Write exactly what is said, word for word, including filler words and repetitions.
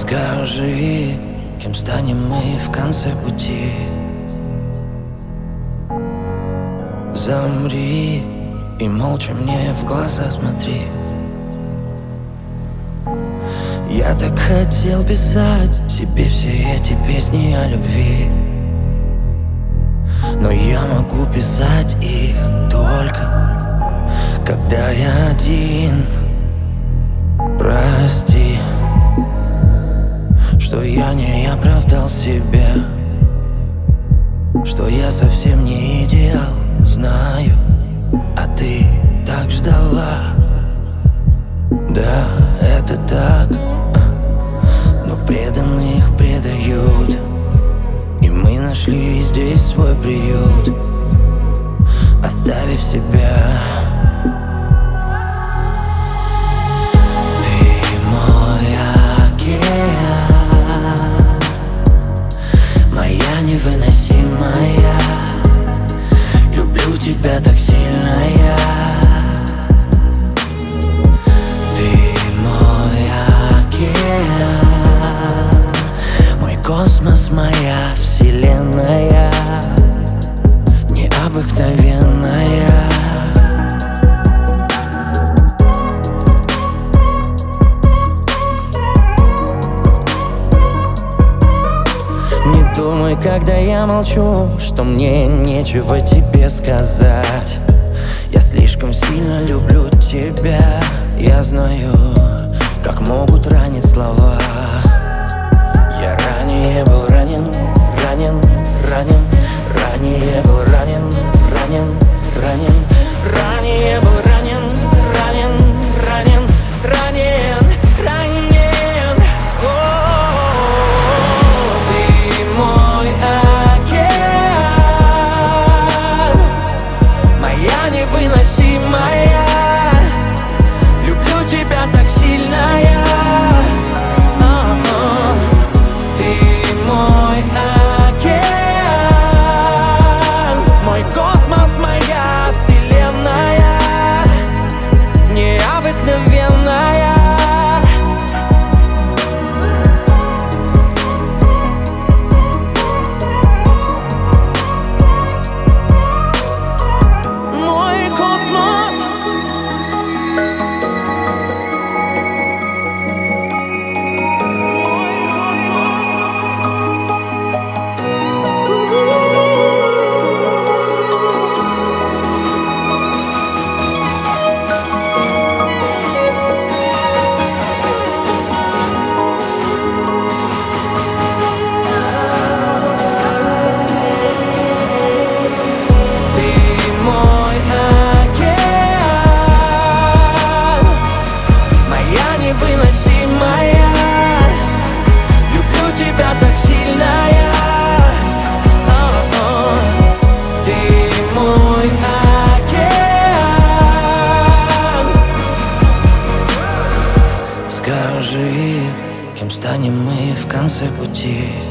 Скажи, кем станем мы в конце пути? Замри и молча мне в глаза смотри. Я так хотел писать тебе все эти песни о любви, но я могу писать их только когда я один. Прости, что я не оправдал себя, что я совсем не идеал, знаю, а ты так ждала. Да, это так, но преданных предают, и мы нашли здесь свой приют, оставив себя. Невыносимая, люблю тебя так сильно я. Ты мой океан, мой космос, моя вселенная, необыкновенная. Не думай, когда я молчу, что мне нечего тебе сказать. Я слишком сильно люблю тебя. Я знаю, как могут ранить слова. Я ранее был ранен, ранен, ранен. Ранее был ранен, ранен, ранен. Ранее был ранен, ранен, ранен, ранен, ранен. Невыносимая, люблю тебя так сильно я. О-о-о. Ты мой океан, мой космос, моя вселенная, необыкновенная. Скажи, кем станем мы в конце пути?